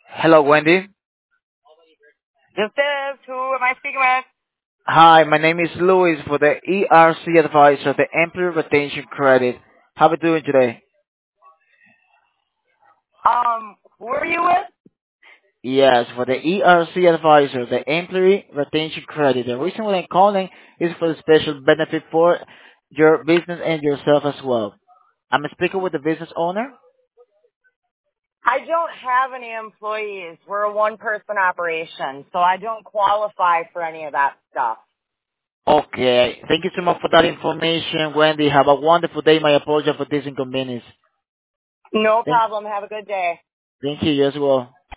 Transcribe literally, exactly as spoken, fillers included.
Hello, Wendy. This is who am I speaking with? Hi, my name is Louis for the E R C Advisor, the Employee Retention Credit. How are you doing today? Um, who are you with? Yes, for the E R C Advisor, the Employee Retention Credit. The reason why I'm calling is for the special benefit for your business and yourself as well. I'm speaking with the business owner. I don't have any employees. We're a one-person operation, so I don't qualify for any of that stuff. Okay, thank you so much for that information, Wendy. Have a wonderful day. My apologies for this inconvenience. No Thank, problem. Have a good day. thank you, you as well.